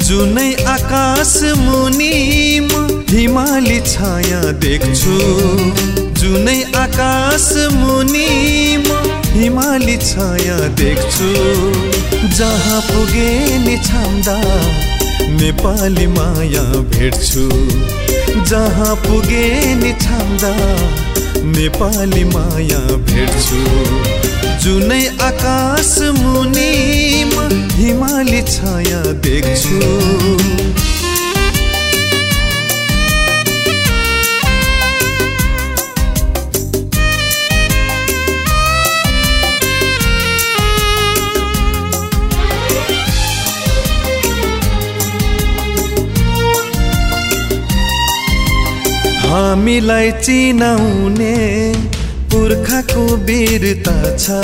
जुनै आकाश मुनि म हिमाली छाया देख्छु जुनै आकाश मुनि म हिमाली छाया देख्छु जहाँ पुगे नि छाम्दा नेपाली माया भेट्छु जहाँ पुगे नि छाम्दा नेपाली माया भेट्छु जुनै आकाश मुनि म हिमाली छाया देख्छु हामीलाई चिनाउने पुर्खाको वीरता छ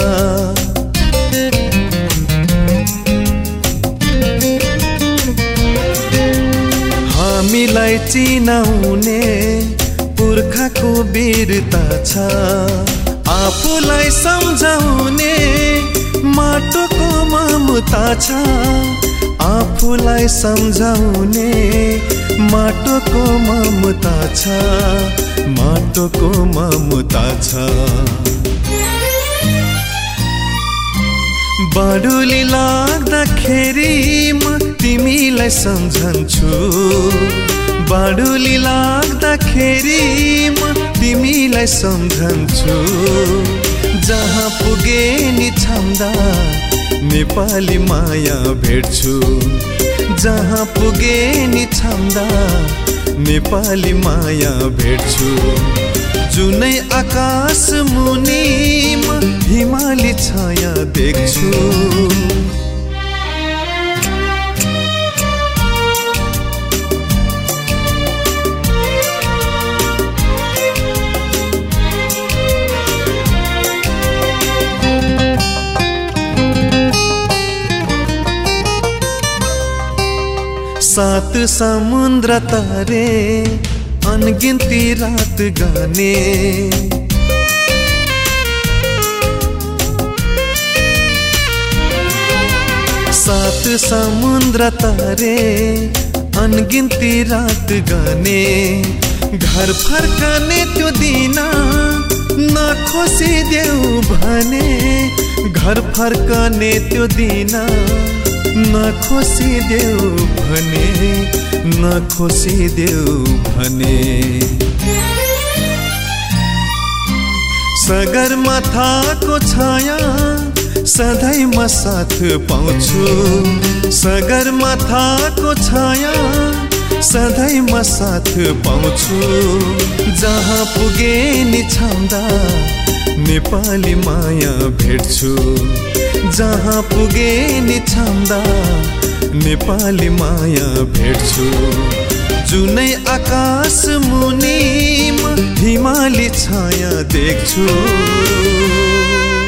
हामीलाई चिनाउने पुर्खाको वीरता छ आफूलाई सम्झाउने माटोको ममता छ आफूलाई सम्झाउने माटोको ममता छ माटोको ममता छ बाडुली लाग्दाखेरि म तिमीलाई सम्झन्छु बाडुली लाग्दाखेरि म तिमीलाई सम्झन्छु जहाँ पुगे नि छाम्दा नेपाली माया भेट्छु जहाँ पुगे नि छाम्दा नेपाली माया भेट्छु जुनै आकाश मुनि म हिमाली छाया देख्छु सात समुद्र तारे अनगिन्ती रात गाने सात समुद्र तारे अनगिन्ती रात गाने घर फर्कने त्यो दिन नखोसिदेऊ भने घर फर्कने त्यो दिन नखोसिदेऊ भने नखोसिदेऊ भने सगरमाथाको छाया सधैँ म साथ पाउँछु सगरमाथाको छाया सधैँ म साथ पाउँछु जहाँ पुगे नि छाम्दा नेपाली माया भेट्छु जहाँ पुगे नि छाम्दा नेपाली माया भेट्छु जुनै आकाश मुनि म हिमाली छाया देख्छु